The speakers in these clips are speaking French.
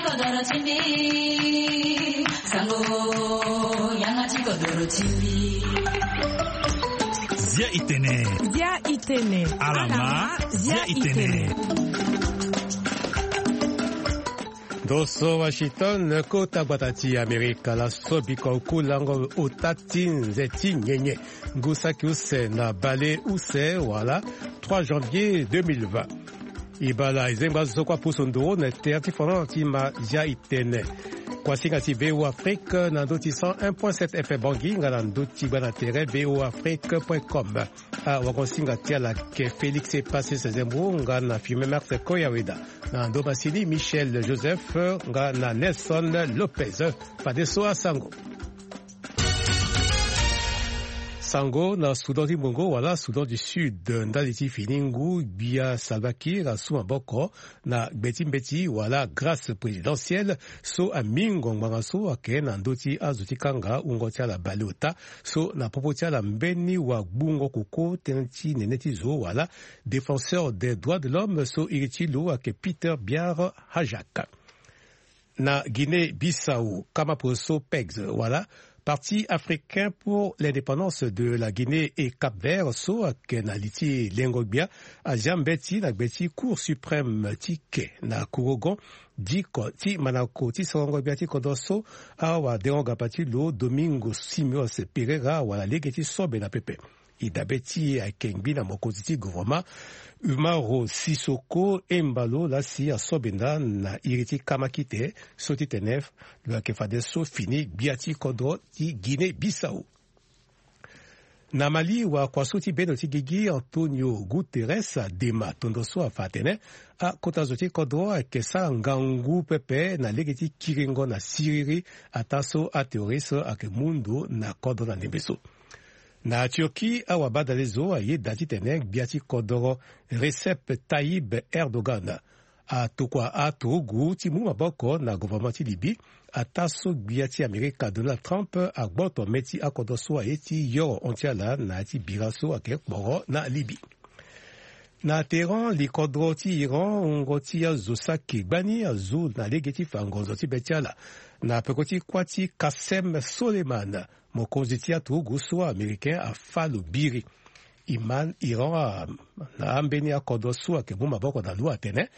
kodoro chimbi sango yanga chi kodoro chimbi Zia itene alama zia itene Doso Washington kota batati Amerika la sobika ukulango utatin zeti nyenye ngusaki use na bale use wala 3 janvier 2020 ibala izemba zokwa pusondo na terti fono tima ja itene kwa singa si VO Afrique na doti 101.7 FM Bangui ngala doti bana tere voafrique.com a wakonsinga tiala ke Félix est passé ses embro ngana filme Max Koyaweda na ndo basili Michel Joseph ngana Nelson Lopez padeso a Sango na Soudan du Congo wala Soudan du Sud ndaliti finingu bia Salva Kiir suma boko na beti wala grâce présidentielle so amingo mangaso ake na ndoti azuti kanga ungotia la balota so na popotia la mbeni wa bungo kuko tenti neneti zo wala défenseur des droits de l'homme so iritilo ake Peter Biar Hajak na Guinée-Bissau kama poso PEGS wala Parti africain pour l'indépendance de la Guinée et Cap-Vert, so kenaliti lengogbia a jambeti na beti Cour suprême tike na Kurogon diko ti manako ti songogbia ti kondoso awa deonga pati lo Domingo Simios Pereira wala legeti sobe na pepe. Idabeti a kengbi na mokoziti gouvernement Umaro Sissoko Embalo la si a sobenda na iriti kamakite soti tenef le kefadeso fini biati kodro ti Guinée-Bissau. Na Mali wa kwa soti benoti gigi Antonio Guterres dema tondoso a fatene a kotazoti kodro a kesa ngangu pepe na legeti kiringo na siriri ataso a teoriso a ke mundo na kodro na nebeso. Na Turquie, awa badalezo aye dati tenek biati kodoro Recep Tayyip Erdogan. A tokwa a togu timu maboko na gouvernement Libi ataso biati Amerika Donald Trump a gboto meti akodoso aye ti yoro ontiala na ti biraso ake boro na Libi. Na Teheran, li kodro ti Iran ngoti ya zosaki bani azu na legeti fangonzo ti betiala. Na pekoti kwati Qasem Soleiman mokonzi ti atogu so américain a falu biri. Iran na ambeni akodo so ake mu maboko na lua tene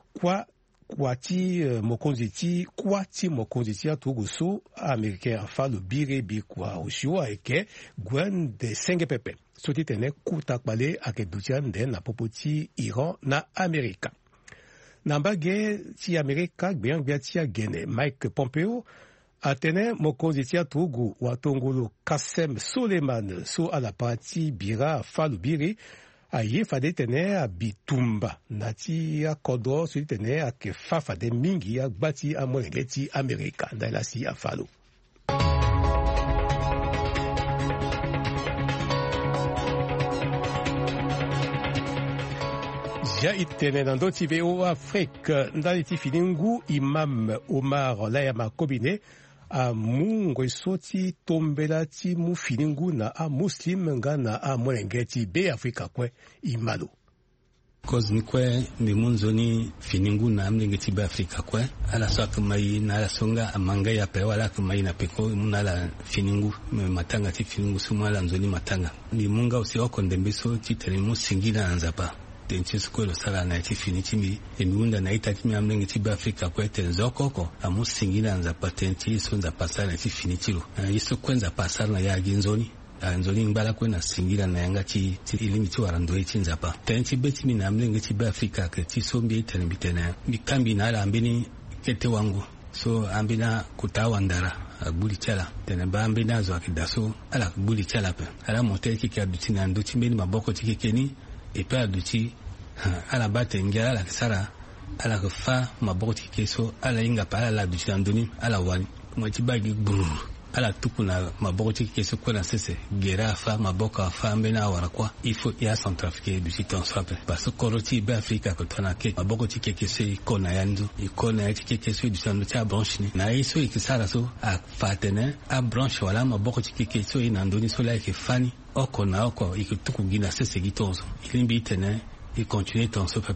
kwati mokonzi ti atogu so américain a falu biri bi kwa ushiwa eke gwen de senge pepe. Soti tene kuta kpale ake dutian den na popoti Iran na Amerika. Na mbage ti Amerika gbeyan gbia ti agene Mike Pompeo atene mokonzi ti atogu watongolo Qasem Soleiman so ala parti bira falu biri aye fade tene a bitumba na ti akodo so tene ake fa fade mingi agbati amwenge ti Amerika ndala si afalu. Ja itene na ndoti VO Afrique ndali ti finingu Imam Omar Layama Kobine a mungo soti tombela ti mu finingu na a muslim nga na a mwenge ti be Afrika kwe imalo. Cause ni kwe mi munzoni finingu na amlenge ti be Afrika kwe ala so akamai na ala songa amanga ya pe wala akamai na peko munala finingu matanga ti finingu sumala nzoni matanga mi munga usi okondembe so ti terimo singina anzapa tenchi skolo sala na ti finiti mi emiunda na ita ti mi amlenge ti be Afrika kwe tenzokoko amu singina anzapa tenchi so nza pasala ti finiti lo iso kwenza pasala na ya ginzoni nzoli ngbala kwena singira na yanga ti ilimi ti warando ti nzapa tenchi beti mi na amlenge ti be Afrika ke ti so mbi tene bitene mi kambi na ala ambini kete wangu so ambina kutawa ndara agbuli chala tene ba ambina zo akidaso ala agbuli chala pe ala motel ki ka duti na ndo ti mbeni maboko ti kekeni e pe aduti ala bate ngira ala kisara ala kufa maboko ti keso ala inga pa ala duti na ndoni ala wani mo ti bagi brrr ala tuku na maboko ti keso kwena sese gera fa maboko afa mbena warakwa ifo ya centrafrique du siton swape parce que ti be Afrika ko tona ke maboko ti keso ikona yandu ikona ya ti keso du sando cha branche ni na iso ikisara so a fatene a branche wala maboko ti keso ina ndoni so la ke fani oko na oko ikutuku gina sese gitonzo ilimbi tene i continue ton so pepe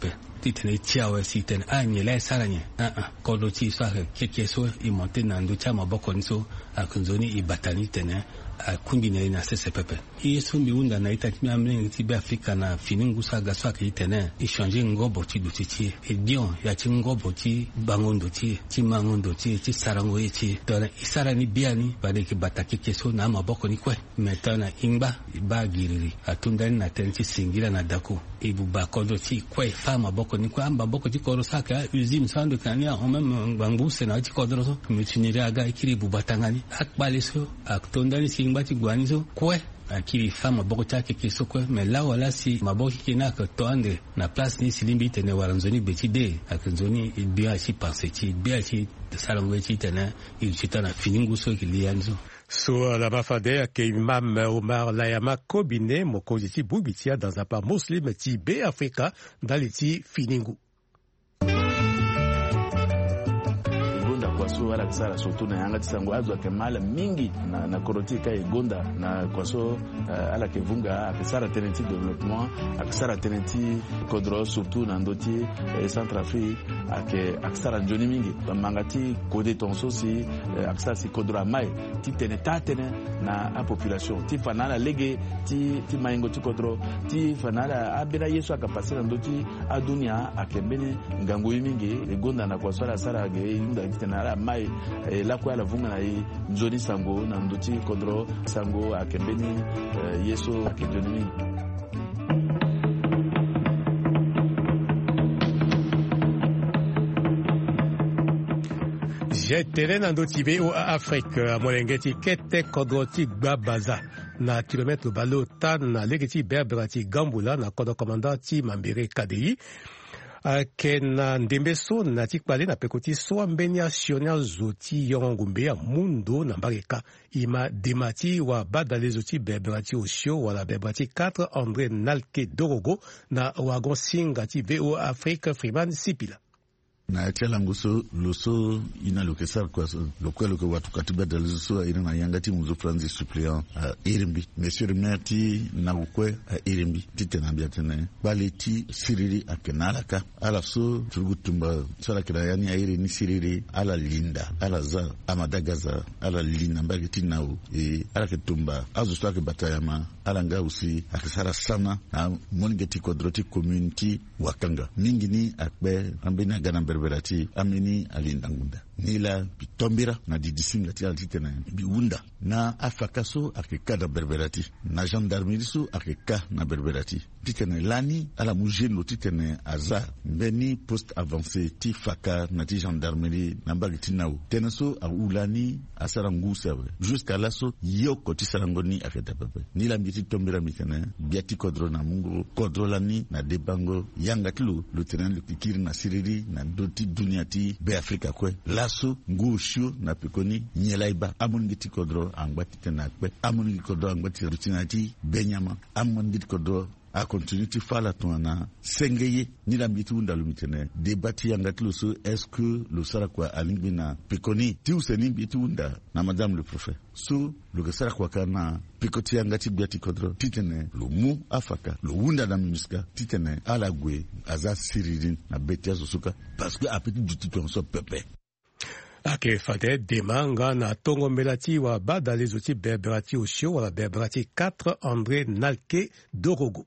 titene chiawe sitene nyele saranye kodo chi sa ke so i monte na ndo chama boko niso akunzoni i batani tene kumbine na CCPP yesu miunda na itaki amne tibe Afrika na finingu saga swaka itene changer ngobo ti dutichi e dion ya ti ngobo ti bangondo ti mangondo ti sarango ti dona isarani biani bade ki bataki keso na maboko ni kwe metana ingba ba giriri atundani na tenchi singira na dako ibu bakodo ti kwe fa maboko ni kwa maboko ti koro saka usine sando kania o même banguse na ti kodro so mitinire aga ikiri bu batangani akbale so aktondani singba ti gwani so kwe akiri fama boko chake kisokwe mela wala si maboki kinaka toande na place ni silimbi tene waranzoni betide akanzoni bia si pense ti bia si salangwe ti tene il chitana finingu so kilianzo so la mafade ke imam Omar Layama Kobine mokonzi ti bubitia dans un part muslim ti be Afrika dans ti finingu kwaso wala kisara surtout na yanga tisango azo akemala mingi na korotika egonda na kwaso ala kevunga akisara tenenti développement akisara tenenti kodro surtout na ndoti Centrafrique akisara njoni mingi mangati kode tonso si akisara si kodro mai ti tene na a population ti fanala lege ti maingo ti kodro ti fanala abira yesu akapasira ndoti adunia akembene ngango mingi egonda na kwaso ala sara ge inda tena mai la kwa la vunga na njoni sango na ndoti kodro sango akembeni yeso akejoni jetele na ndoti VOA Afrique molengeti kete kodro ti gbabaza na kilometre balo tan na legeti berbera ti Gambula na kodo commandant ti Mambere KDI kena ndembeso na tikpale na pekoti so mbenya sionia zoti yongumbe ya mundo na mbareka ima demati wa badale zoti bebrati osio wala bebrati 4 André Nalke Dorogo na wagon singa ti VOA Afrique Freeman Sipila na tela nguso loso ina lokesar kwa lokelo ko watu katiba dalizo ina na yangati muzo Francis suppléant Irimbi monsieur Merti na ukwe Irimbi titenambia tena baleti siriri akenalaka ala so tugutumba sala kila yani airi ni siriri ala linda ala za amadagaza ala linda mbagi nao ala ketumba azu swake batayama ala ngausi akisara sana na monigeti kodroti community wakanga mingi ni akbe ambina gana berberati amini alindangunda nila bitombira na didisinga ti altitena biunda na afakaso akekada berberati na gendarmerie so akeka na berberati titene lani ala mujeno titene aza mbeni poste avancé ti faka na ti gendarmerie na bagitinao tenaso a ulani asara ngusa jusqu'à laso yoko ti sarangoni aketa pepe nila mbiti tombira mitene biati kodro na mungo kodro lani na debango yanga tilo lieutenant lukikiri na siriri na doti dunia ti be Afrika kwe laso ngushu na pekoni nyelaiba amongiti kodro angbati tena kwe amongiti kodro angbati rutinati benyama amongiti kodro a continuité fala tona sengeye ni la mitu ndalumitene debati yangatlo so est-ce que le sara kwa alingina pekoni ti useni bitu unda na madame le préfet so le sara kwa kana pekoti yangati biati kodro titene lo mu afaka lo unda na minuska titene ala gwe aza siririn na betia sosuka parce que apeti du titon so pepe ake fade demanga na tongo melati wa bada les outils berberati osio wala berberati 4 André Nalke Dorogo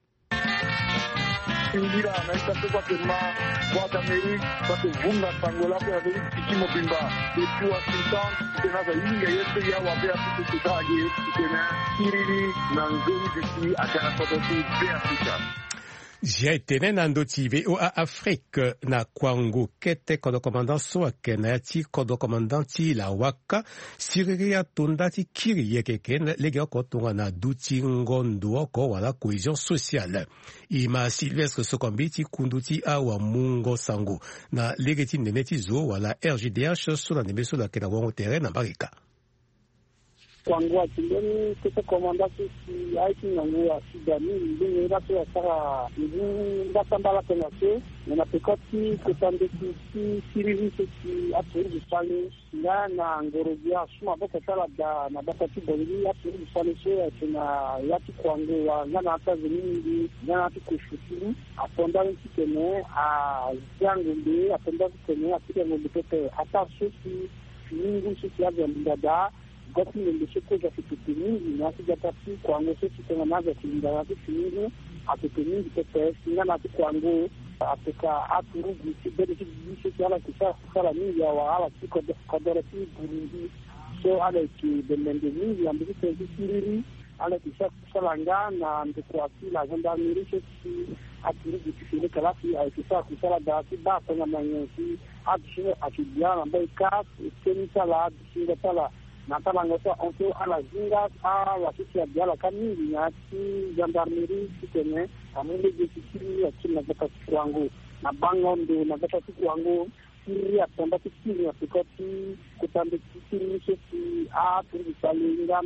Indira naita kwa kema kwa Amerika kwa vunga sangola kwa Amerika kimo bimba depuis Washington tena za inga yetu ya wabea tukutaje tena kiriri na nzuri diki akana kwa Afrika Jaitene na ndoti VOA Afrique na kwangu kete kodo commandant soake na yati kodo commandant ti la waka siriri ya tunda ti kiri yekeke lege oko tonga na duti ngondo oko wala cohésion sociale. Ima Sylvestre Sokombi ti kundu ti awa mungo sango na lege ti nene ti zo wala RGDH so na neme so la kena wango tere na barika. kwangu atindeni kete komanda sisi aiki nangu asidani ndenge ila so asara ndatambala penase na pekoti kutande sisi sirivi sisi aturi pale na ngorojia suma boko sala da na bakati bongi aturi pale so tuna yati kwangu wa ngana hata zingi ngana hata kushuti aponda nkitene a jangu mbi aponda nkitene apige ngombe pepe hata sisi ningu sisi ya ndada goti ndishiko za kitini na sijapati kwangu sisi tena nazo kinda kingi atupeni pepe ngana kwangu Afrika aturugi sibede sisi ala kisa sala mingi ya wala siko kodora si Burundi so ala ki demende mingi ambi sisi ala kisa sala ngana ndikwa la gendarmerie sisi aturugi sisi kala si ala kisa sala da si ba tanga manyensi adisho akibiana ambaye ka sisi sala sisi sala na tala ngoso onto ala zinga ala sisi ya kamili na si gendarmerie sisi amule jisiri ya kila wakati kwangu na bango ndo na wakati kwangu siri atamba siri ya pikoti kutambe siri sisi tulisalinga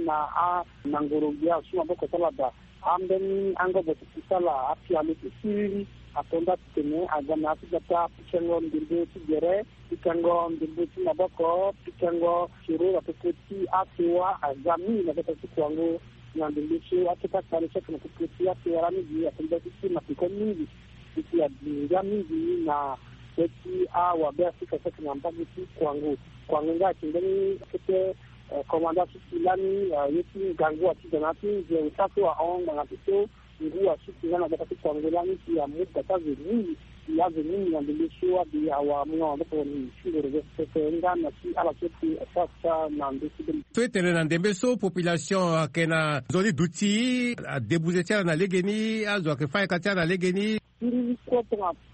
na ngorogea suma boko salada ambeni ango botu sala afya siri atonda tene agana afika pikengo ndimbe tigere pikengo ndimbe na boko pikengo shiro apekoti atwa azami na wakati kwangu na ndimbishi akita karisha kuna kupitia kwa miji atembea na pikoni sisi ya mingi na sisi wa Afrika sasa na mbaji kwangu ngati ndani kete komanda sisi lani yetu gangu atidanati je utatu wa onga na kitu ngua sisi na wakati kwangu lani ya muda kazi nyingi ya zenini na ndilishwa bi awa mwa hapo ni shule referenda na si ala sisi sasa na ndisi Twitter na ndembeso population kena zoni duti a debuzetia na legeni azo akifanya katia na legeni ili kwa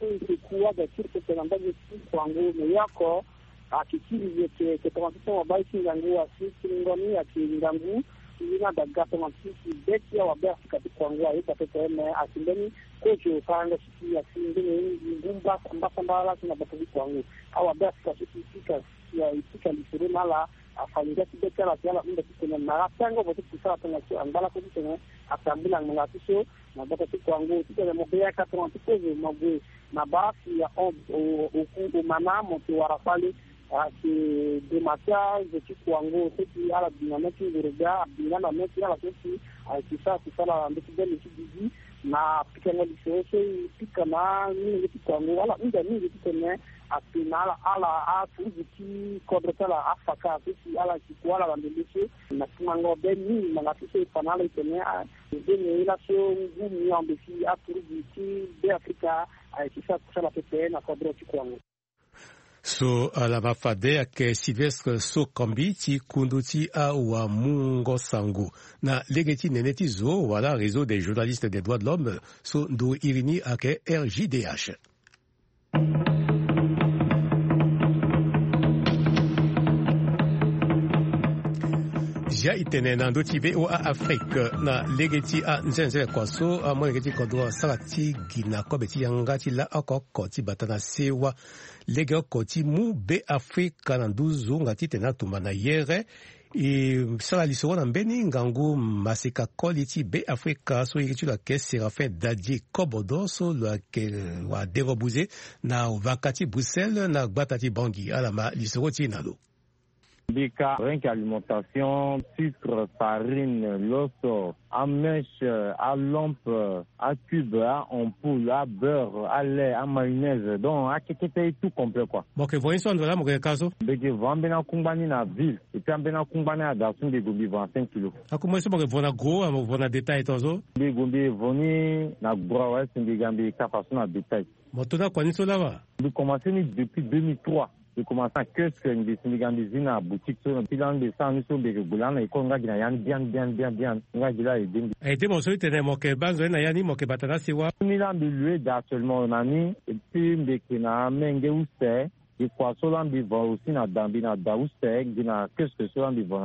kuwa da kirko tena ndaje kwangu ni yako akikiri yake kama wa baiki ngangu asisi ngoni akingangu ina daga kama sisi beti ya wabasi katika kwangu aita pekene asindeni kocho kanga sisi ya sindeni ngumba mbala na bato kwangu au basi sisi fika ya ifika lisuru mala afanyia kibeta la yala ndio kuna mara tango bote kusala tena angala kwa tena atambila ngalatisho na bato kwangu tena mbea kama tukoze mabwe na basi ya o manamo tu warafali ati dematia zetu kwangu sisi ala dinamiki ngurga binana meki ala sisi kisa kusala ndikideni kidiji na pikengo lisose pika na nini kwangu wala ndio nini kitene atinala ala atuji kodretala afaka sisi ala kikwala bandelisho na tumango beni na sisi panala itene deni ila sio ngumi ambisi atuji de Afrika kisa kusala pepe na kodreti kwangu So la mafade ake Sylvestre Sokambi ti kunduti a wa Mungo Sangu na legeti neneti zo wala réseau des journalistes des droits de l'homme so ndo irini ake RJDH. Ja itene na ndoti VOA Afrique na legeti a nzenze kwaso a mo legeti kodwa salati gina kobeti yangati la akoko ti batana sewa lege koti mu be Afrika na nduzu ngati tena tumana yere sala lisoro na mbeni ngangu masika koliti be Afrika so yikitu la ke Serafin Dadji Kobodo so la ke wa derobuze na vakati Bruxelles na gbatati Bangui alama lisoro ti nalo Bika, rien qu'alimentation, sucre, farine, l'osso, à mèche, à lampe, à cube, à ampoule, à beurre, à lait, à mayonnaise. Donc, à quelque tout complet, quoi. Bon, que voyez ça, voilà, mon caso. Beke, vambena kumbani na ville. Et puis, vambena kumbani à garçon de gobi 25 kilos. À comment ça, mon vona gros, mon vona détail, tozo? De gobi, voni, na gros, ouais, c'est des gambi, capason à détail. Bon, tout à quoi, ni cela va? J'ai commencé depuis 2003. J'ai commencé à kiosque des Sénégambisines à boutique sur le plan de sang nous sommes des boulans et qu'on a bien on a dit et des morceaux étaient moqué base na yani moqué batana siwa ni la milieu d'actuellement nani et puis mbekena menge uste et quoi solan bi va aussi na dambi na dauste gina kiosque solan bi vonada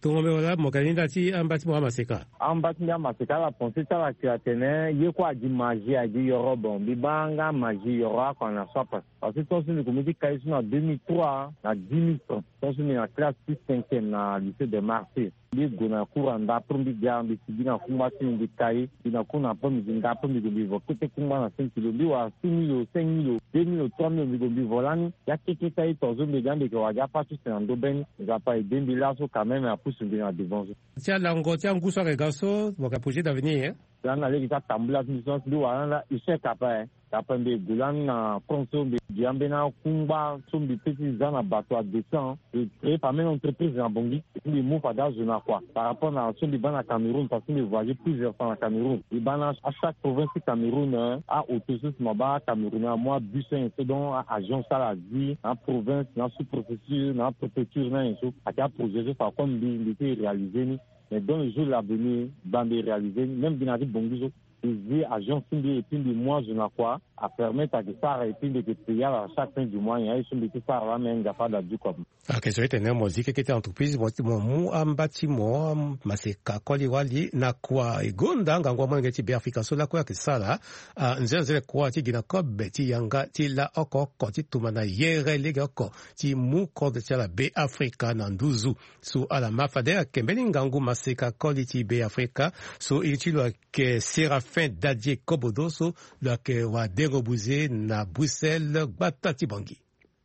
Tongomeola mokaninda ti ambati mo maseka. Ambati ya maseka la pensée ça la créatine ye quoi di magie a di yoro bon bibanga magie yoro kwa na sopa. Parce que ton sur le comité caïs en 2003 à 10 000 ton sur la classe 5e na lycée de Marseille. Li gona kuranda prombi jambi sidina kuma tin di kai dina kuna prombi nda prombi go bivo kete kuma na 5 kilo liwa 6 000 5 000 2 000 3 000 go bivo lani ya keke tai tozo me jambi ko waja patu senando ben za pa idembi laso quand même a pousse bien devant. Tia lango tia nguso regaso moka projet d'avenir. Dans les tambula mission liwa na ishe kapa Kapende Gulan na Pronto Diambena Kumba sont des petits gens à bateau à 200 et créé par même entreprise en Bongi les mots pas d'âge na quoi par rapport à ceux du ban à Cameroun parce que les voyager plusieurs fois à Cameroun les ban à chaque province du Cameroun à autosus maba Cameroun à moi bus c'est donc à agence saladi en province dans sous-préfecture dans préfecture na eso à quel projet ça comme il était réalisé mais dans le jour l'avenir dans des réalisés même bien avec Bongi les agents sont des épines de mois je n'ai quoi à permettre à que ça épine de payer à chaque fin du mois et ils sont des ça là mais il n'y a pas d'adju comme ah que c'est une musique qui était entreprise mo ambati mo maseka koli wali na kwa igonda ngangwa mwenye ti Afrika so la kwa que ça là nzeze kwa ti gina ko beti yanga ti la oko ko ti tumana yere lega ko ti mu ko de la be Afrika na nduzu so ala mafade kembeni ngangu maseka koli ti be Afrika so itilo ke Séraphin Dadie Kobodoso la ke wa dérobouze na Bruxelles batati bangi.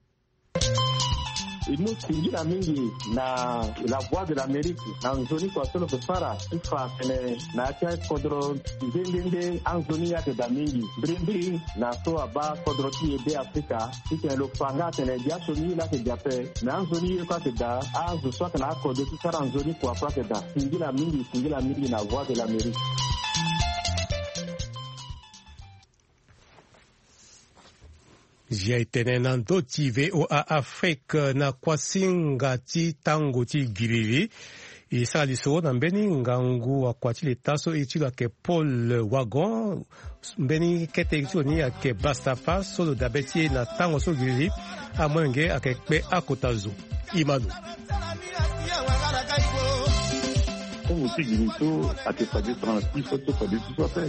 Nous singira mingi na la voix de l'Amérique na nzoni kwa solo kufara ifa kene na cha kodro ndende anzoni yake da mingi brimbri na so aba kodro ti ebe Afrika ike lo fanga kene dia soni la ke jape na anzoni kwa ke da azu so kana kodro ti sara anzoni kwa ke da singira mingi na voix de l'Amérique. J'ai été nando ti VOA Afrique na kwasinga ti tango ti giriri. Et ça liso na mbeni ngangu wa kwati le taso iti la ke Paul Wagon mbeni kete iti ni ake Bastafa solo dabeti na tango so giriri amwenge ake pe akotazo Imanu. Aussi Guinito a que fazer transport foto fazer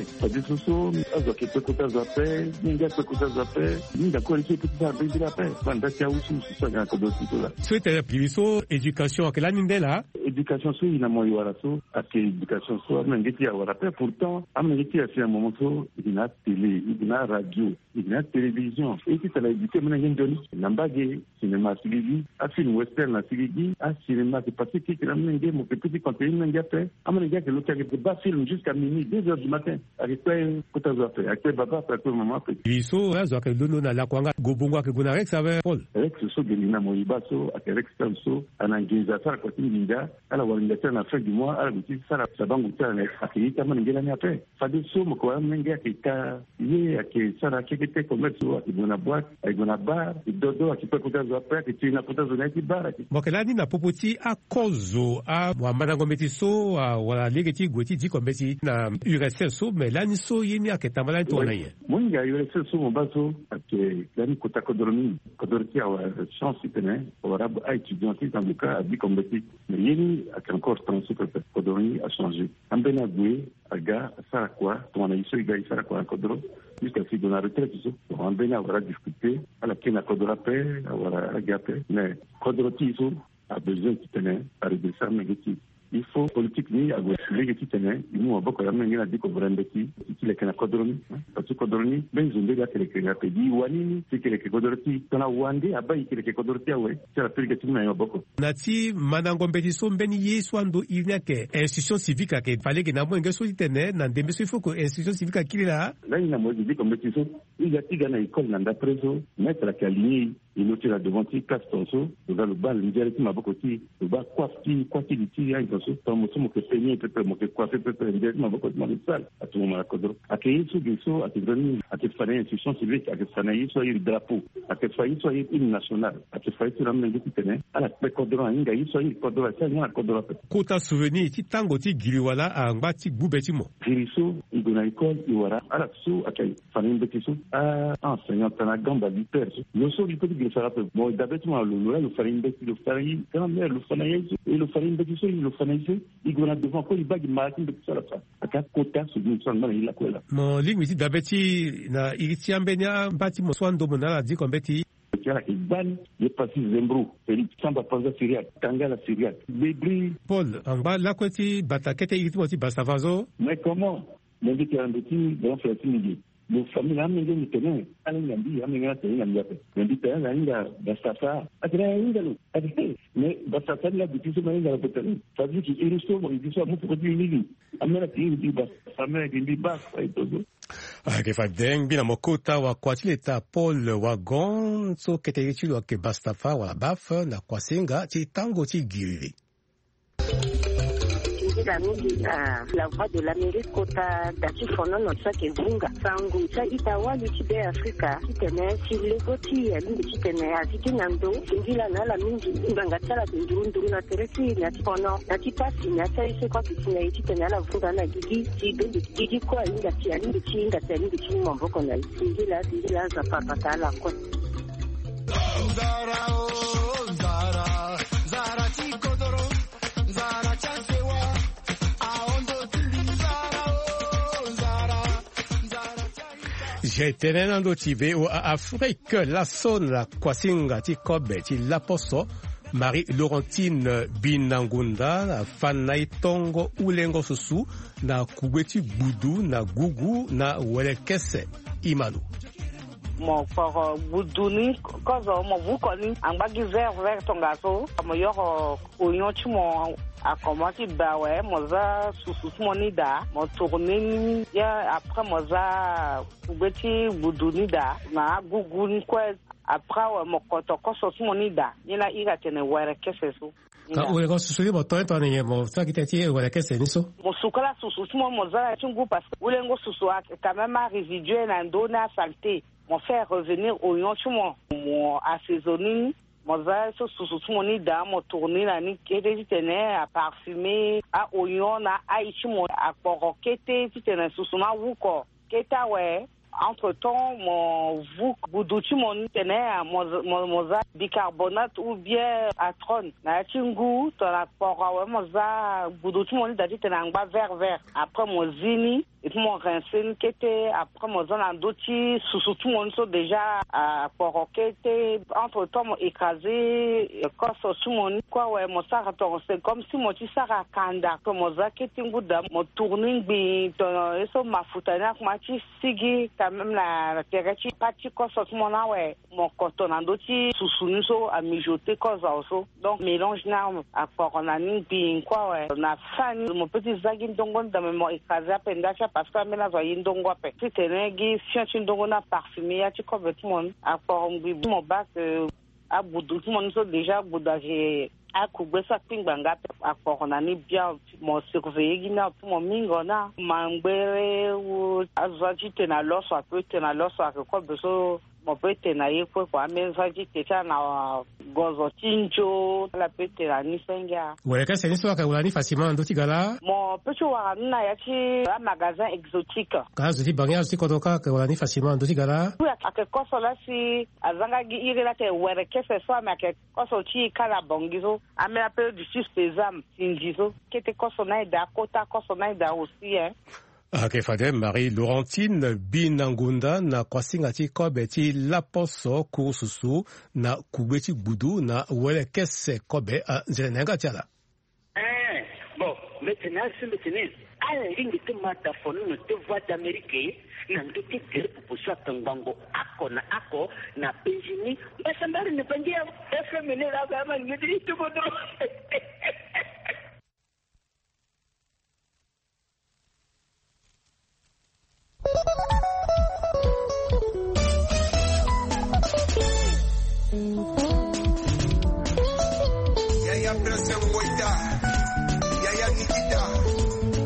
isso azo que pekuta zape ninga pekuta zape ninga ko ite pekuta zape zape banda tia usu so ga ko do titola suite biso éducation akela nindela éducation so ina moyo wala so ake éducation so mengeti ya wala pe pourtant amengeti ya moment so ina télé ina radio ina télévision et qui ça la éduquer mena ngendoni nambage cinéma sigigi a film western na sigigi a cinéma de pacifique na menge mo petit contenu ngia amana gars que l'autre qui bat film jusqu'à minuit 2h du matin avec quoi kota zape avec baba avec maman biso azo ke lono na la kwanga gobongo ke guna rex avec Paul rex so gelina moyibaso avec rex so anangiza sara kwa tinginda ala walinga na fin du mois ala biti sara sabangu tana akita mana ngela ni après fadi so mo kwa menga kita ye ake sara kete commerce wa ibona boîte ibona bar dodo akipa kota zape kitina kota zona ki bar mokelani na popoti akozo a mwamana ngometiso wala legeti gweti di kombeti na URSS so mais là ni so yini aketambala tonaye munga URSS so mbaso ake yani kota kodormi kodorki awa chance itene wala a étudiant dans le cas a di kombeti mais yini ak encore transfert kodormi a changé ambena gwe aga sara kwa tona iso iga sara kwa kodoro jusqu'à ce qu'on a retraite so ambena wala discuter ala kena kodora pe wala agape mais kodorti so a besoin kitene a redescendre négatif. Il faut politique ni à gauche les qui tenaient nous on va quand même ngina diko brande qui le kana kodroni parce que kodroni ben zunde la kele kele pedi wani c'est kele kodroti tona wande abai kele kodroti awe c'est la période tuna yo boko nati manango mbetiso mbeni yeswando inyake institution civique ake fallait que na mwenge so itene na ndembe so il faut que institution civique akilila là ina mo diko mbetiso il y a tiga na école nanda preso mettre la caligny il était là devant ti castonso dans le bal directement maboko ti le bas quoi ti dit ti so tomo somo que peigner peut moke kwa fait ndio maboko malisal atuma kodro akiisu giso ativani atifanya institution civique akifanya hizo hii drapeau akifanya hizo hii national akifanya hizo ramne ngitene ala kodro inga hizo hii kodro sasa kodro kota souvenir ti tango ti giriwala angba ti gbubeti mo giriso iguna école iwara ala su akai fanya mbetiso enseignant na gamba di perso lo so di petit grisara pe mo d'abord le fanya mbeti le fanya quand même le fanya hizo et le fanya mbetiso le fanya hizo iguna devant ko ibagi martin de ça la aka kota su ni son mala ila kwela mo lingwi dabeti na itiambenya mbati mo swando monala di kombeti kila ibani ye pasi zembru eli samba panza syria tangala syria bebri Paul angba la kweti batakete itimo basavazo mais comment mon dit qu'il y a un petit grand frère Tinigi le famille amenga ni tene ala ngambi amenga tene ngambi ngambi tene ainda basafa atra ainda lo mais basafa la bitiso mainda la petene ça dit qu'il est resté bon il dit ça moi pour dire ni amena ti di basafa amena di bas et todo ke fadeng bina mokota wa kwatileta Paul Wagon so keteyichi wa ke bastafa wa baf na kwasenga ti tango ti giriri la voix de l'Amérique kota dati fono no tsake vunga sangu cha itawa lichibe Afrika kitene chilegoti yalindi kitene aziki nando ngila na la mingi nganga tsala ndurunduru na teresi na fono na tipasi na tsaise kwa kitene kitene la vunga na gigi kwa inga ti alindi chinga tsalindi chimo mboko na ngila za papa tala kwa zara chikodoro zara chansewa j'ai tenendo tibe o Afrique la son la kwasinga ti kobe ti laposo Marie Laurentine Binangunda na fanai tongo ulengo susu na kubeti budu na gugu na welekese imanu mo for buduni kozo mo vukoni ambagi vert tongaso mo yoro oyon chimo akomati bawe moza susu monida mo tourner ya après moza kubeti buduni da na gugu kwa après mo kotoko susu monida ina ira tene were kesesu ka ulengo susu mo tonto ni mo sakitati welekese niso mo sukala susu moza chungu parce ulengo susu quand même résiduel na ndona saleté mon faire revenir au yonchimo mon assaisonner moza so susu moni da mo tourner la ni kete tene a parfumer a oignon na aichimo a porokete tene susu na wuko keta we entre temps mon vuk buduchi mon tene moza bicarbonate ou bien atron na chingu to la pora we moza buduchi mon da tene ngba vert après mozini et puis mon rincé qui était après mon zone en doti sous tout mon so déjà à poroquete entre temps mon écrasé corps sous mon quoi ouais mon ça c'est comme si mon ti sara kanda comme mon zaketi nguda mon tourning bi so mafutana kuma ti sigi quand même la terrechi pati corps sous mon là ouais mon coton en doti sous so à mijoter cause also donc mélange na à poronani bi quoi ouais na fan mon petit zagin dongon dans mon écrasé à peine parce que mena zo yindongo pe titenegi fianchi ndongo na parfumé ya ti kobe tout monde a porombi mo bac a budu tout monde so déjà budage a kubesa pingbanga a porona ni bien mo surveiller gina mo mingona mangbere ou azwaji tena loso a peut tena loso a kobe so mo peut tena yeko kwa menzaji tena na gozo tinjo la peut tena ni senga ouais ka c'est histoire ka ulani facilement ndoti gala mo peut wa na ya ci un magasin exotique ka zoti bangya zoti kodoka ka ulani facilement ndoti gala a ke koso la si azanga gi ire la te were ke se so ma ke koso ci kala bongizo a me appelle du sésame tinjizo kete koso na da kota koso na da aussi hein. Okay, fade Marie Laurentine Binangunda na kwasinga ti kobe ti laposo kususu na kubeti budu na wele kese kobe a nzenenga tiala. Bon, maintenant, à la ligne de mataphone, de voix d'Amérique, n'a pas été pour ça Tangango, Ako na Benjini, mais ça m'a ne pas dire, FMN la gamme, me dit tout votre. Yaya presen boita, Yaya Nikita,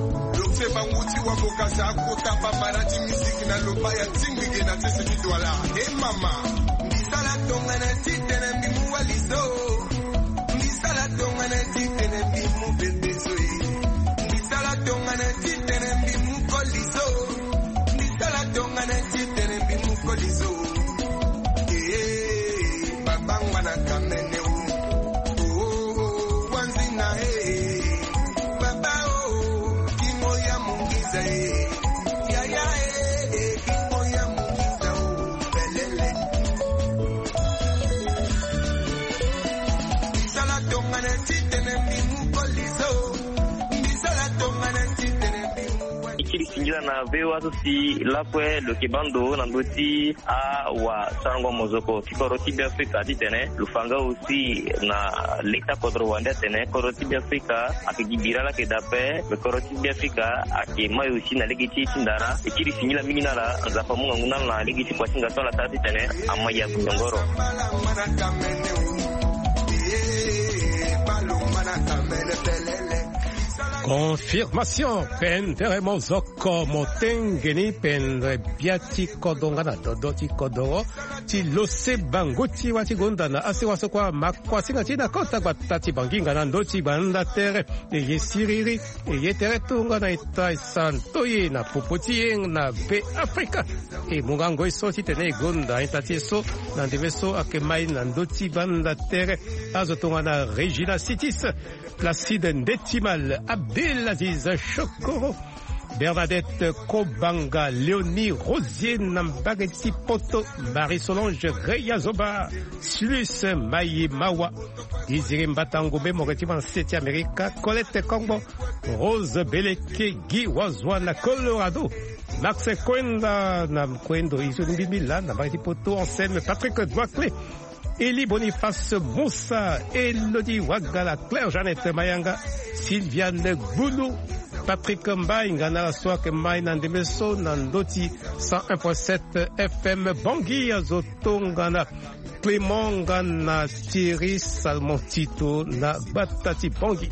lose banguti wa bokasa kota paparazzi music na lobaya tingige na tese kitwala hey mama ndisala tonga na titene bimu waliso ndisala tonga na titene bimu bebeso ndisala tonga na titene bimu koliso ndisala tonga na titene bimu koliso babangwa na kamene wanzina baba kimoya mungiza ya kimoya mungiza belele ndisala tonga na titene bimu koliso ndisala tonga na titene bimu ikiri singira na vewa si lakwe lo kibando na ndoti a wa sango mozoko tikoroti bi Afrika titene lufanga aussi na leta kodro wanda tene koroti bi Afrika akigibira la kedape le koroti bi Afrika akimayo aussi na legiti tindara ikiri singira mingi la za pamunga nguna na legiti kwa singa tola tati tene amaya kungoro Confirmation pendere mozoko motengeni pendre biati kodongana dodoti kodoro ti lose banguti wati gondana ase wasokwa makwasinga tina kota batati banginga na ndoti banda tere ye siriri ye tere tunga na ita santoye na popoti na be Afrika e mungango isoti tene gonda itati so na ndeveso akemai na ndoti banda tere azotonga na Regina Cities Placide Ndetimal Abdelaziz Chokoro Bernadette Kobanga Léonie Rosier Nambageti Poto Marie-Solange Reyazoba Sulus Mayi Mawa Désiré Mbatangombe Moretiman 7e America Colette Kombo Rose Beleke Guy Wazwana Colorado Max Kwenda Namkwendo Izuni Mila Nambageti Poto Anselme Patrick Douaclé Eli Boniface Moussa, Elodie Wagala, Claire Jeannette Mayanga, Sylviane Boulou, Patrick Mbaye, Ngana Soak Mbaye, Nandemeso, Nandoti, 101.7 FM, Bangui, Azoto, Ngana, Clément, Ngana, Thierry, Salmon Tito, na Batati Bangui.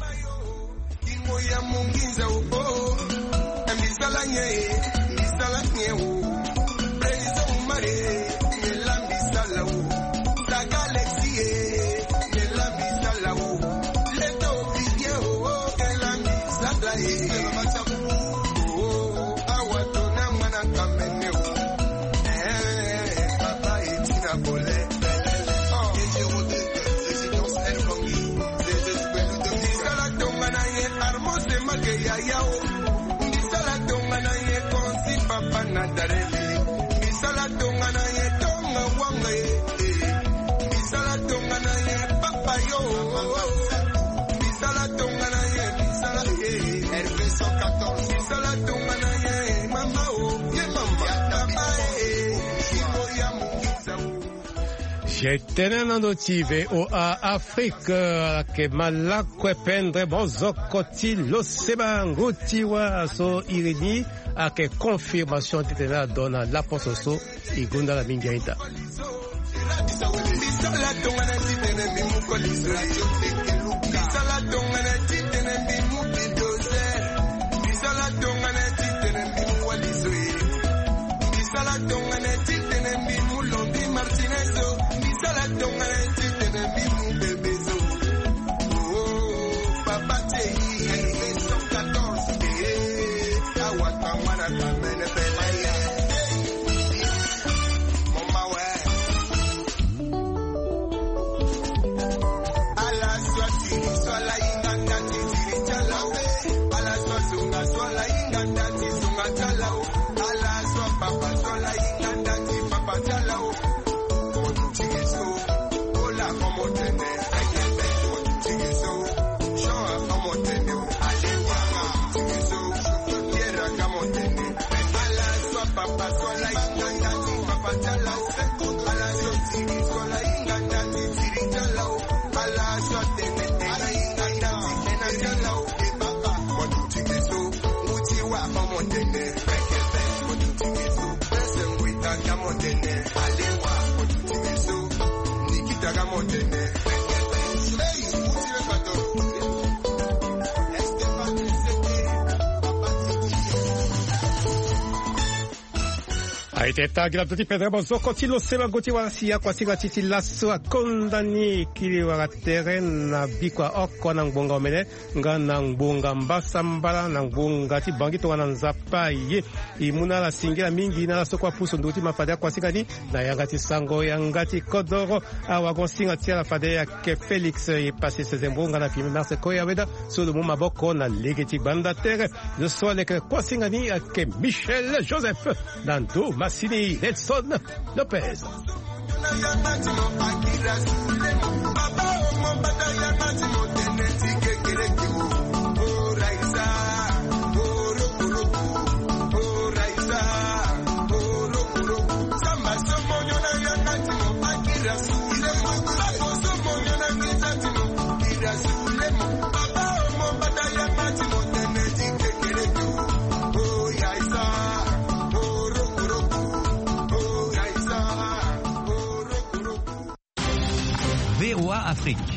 J'étais dans notre VOA Afrique, que malakwe pendre bozokoti loseba ngutiwa so irini, ake confirmation titena dona la pososo igunda la mingaita. Aitetagira tuti pedra bozoko tilo seba goti warasia kwa siga titi laso akondani kili waratere na bikwa oko na ngbonga omene nga na ngbonga mbasa mbala na ngbonga ti bangi to wana nzapa ye imuna la singira mingi na la sokwa puso nduti mafada kwa siga ni na yangati sango yangati kodoro awagon singa tia la fade ya ke Felix e passé ses embonga na film Marse Koya weda so de moma boko na legeti banda terre le soir ke kwa singa ni ke Michel Joseph Nando Massini Nelson Lopez. VOA Afrique.